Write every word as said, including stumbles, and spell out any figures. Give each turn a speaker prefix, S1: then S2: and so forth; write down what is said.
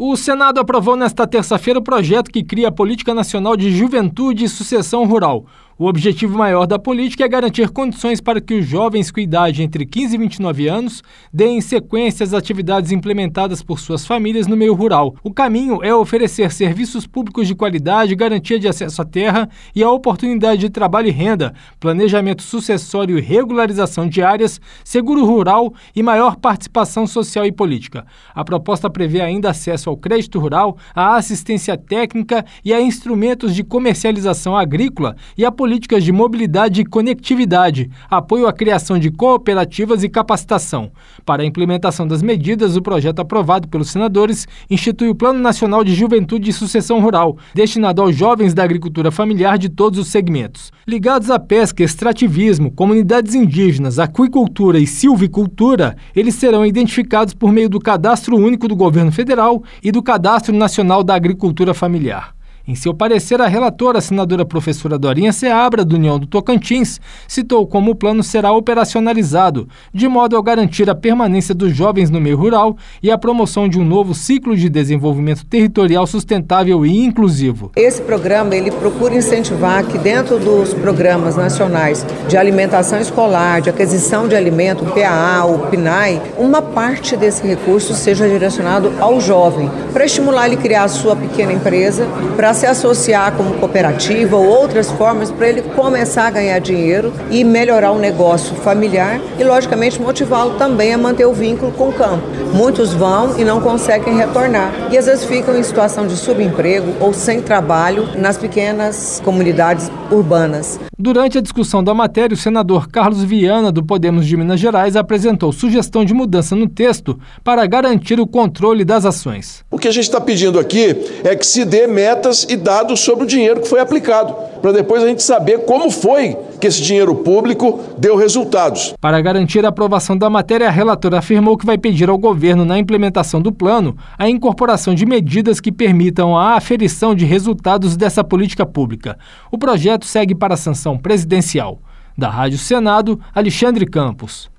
S1: O Senado aprovou nesta terça-feira o projeto que cria a Política Nacional de Juventude e Sucessão Rural. O objetivo maior da política é garantir condições para que os jovens com idade entre quinze e vinte e nove anos deem sequência às atividades implementadas por suas famílias no meio rural. O caminho é oferecer serviços públicos de qualidade, garantia de acesso à terra e a oportunidade de trabalho e renda, planejamento sucessório e regularização de áreas, seguro rural e maior participação social e política. A proposta prevê ainda acesso ao crédito rural, à assistência técnica e a instrumentos de comercialização agrícola e a políticas de mobilidade e conectividade, apoio à criação de cooperativas e capacitação. Para a implementação das medidas, o projeto aprovado pelos senadores institui o Plano Nacional de Juventude e Sucessão Rural, destinado aos jovens da agricultura familiar de todos os segmentos. Ligados à pesca, extrativismo, comunidades indígenas, aquicultura e silvicultura, eles serão identificados por meio do Cadastro Único do Governo Federal e do Cadastro Nacional da Agricultura Familiar. Em seu parecer, a relatora, a senadora professora Dorinha Seabra, do União do Tocantins, citou como o plano será operacionalizado, de modo a garantir a permanência dos jovens no meio rural e a promoção de um novo ciclo de desenvolvimento territorial sustentável e inclusivo.
S2: Esse programa ele procura incentivar que dentro dos programas nacionais de alimentação escolar, de aquisição de alimento, o P A A, o P N A E, uma parte desse recurso seja direcionado ao jovem, para estimular ele a criar a sua pequena empresa, para se associar como cooperativa ou outras formas para ele começar a ganhar dinheiro e melhorar o negócio familiar e, logicamente, motivá-lo também a manter o vínculo com o campo. Muitos vão e não conseguem retornar e, às vezes, ficam em situação de subemprego ou sem trabalho nas pequenas comunidades urbanas.
S1: Durante a discussão da matéria, o senador Carlos Viana, do Podemos de Minas Gerais, apresentou sugestão de mudança no texto para garantir o controle das ações.
S3: O que a gente está pedindo aqui é que se dê metas e dados sobre o dinheiro que foi aplicado, para depois a gente saber como foi que esse dinheiro público deu resultados.
S1: Para garantir a aprovação da matéria, a relatora afirmou que vai pedir ao governo, na implementação do plano, a incorporação de medidas que permitam a aferição de resultados dessa política pública. O projeto segue para a sanção presidencial. Da Rádio Senado, Alexandre Campos.